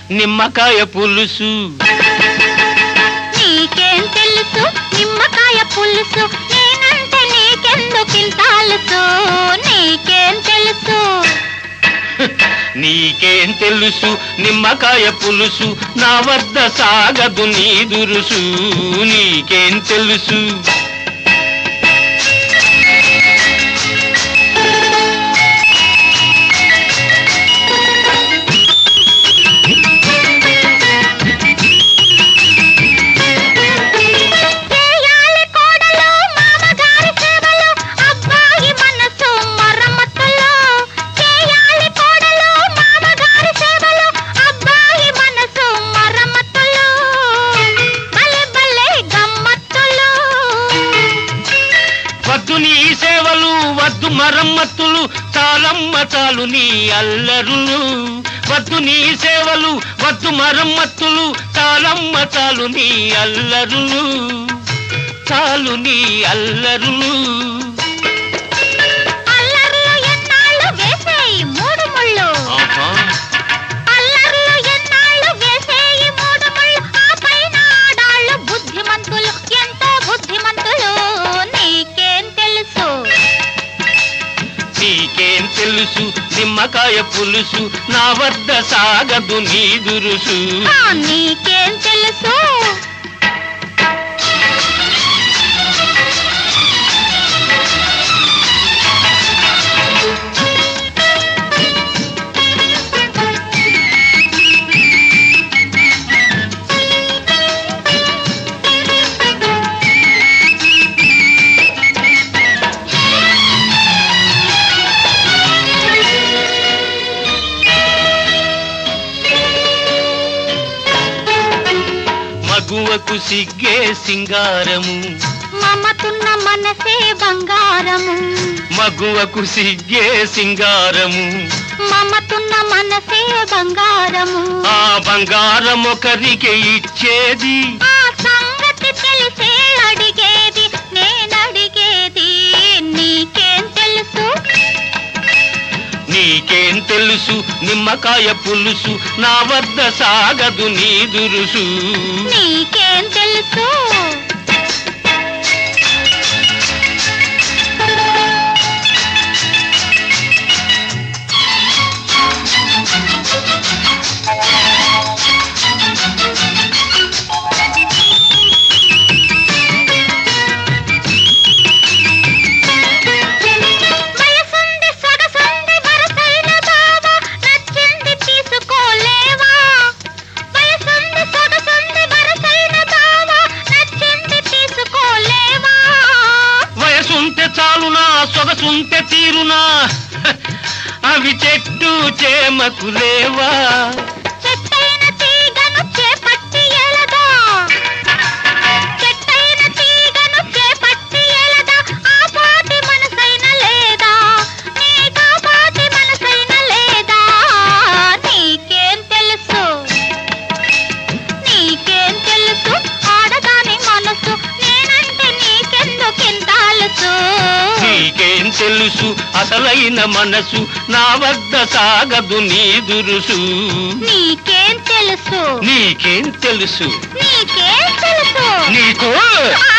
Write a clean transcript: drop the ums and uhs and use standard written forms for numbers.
నిమ్మకాయ పులుసు. నీకేం తెలుసు నిమ్మకాయ పులుసు, నేనంటే నీకెందుకింత అలుసు? నీకేం తెలుసు? నీకేం తెలుసు నిమ్మకాయ పులుసు, నా వద్ద సాగదు నీ దురుసు. నీకేం తెలుసు? వద్దు నీ సేవలు వద్దు మరమ్మతులు, చాలమ్మ చాలు నీ అల్లరులు. వద్దు నీ సేవలు వద్దు మరమ్మతులు, చాలమ్మ చాలు నీ అల్లరులు. చాలు నీ అల్లరులు. నీకేం తెలుసు నిమ్మకాయ పులుసు, నా వద్ద సాగదు నీ దురుసు. నీకేం తెలుసు? మగువకు సిగ్గే సింగారము, మమతున్న మనసే బంగారము. మగువకు సిగ్గే సింగారము, మమతున్న మనసే బంగారము. ఆ బంగారం ఒకరికి ఇచ్చేది, ఆ సంగతి తెలిసే అడిగేది, నేనడిగేది. నీకేం తెలుసు? నీకేం తెలుసు నిమ్మకాయ పులుసు, నా వద్ద సాగదు నీ దురుసు. నీకేం తెలుసు? చాలునా సొగసుంటే తీరునా, అవి చెట్టు చేమకులేవా. చెట్టైన తీగను చేపట్టి ఎలదా, చెట్టైన తీగను చేపట్టి ఎలదా. ఆ పాటి మనసైన లేదా, నీకా పాటి మనసైన లేదా? నీకేం తెలుసు? నీకేం తెలుసు? ఆడదాని మనసు, నేనంటే నీకెందుకింత అలుసు? నీకేం తెలుసు అసలైన మనసు, నా వద్ద సాగదు నీ దురుసు. నీకేం తెలుసు? నీకేం తెలుసు? నీకేం తెలుసు? నీకు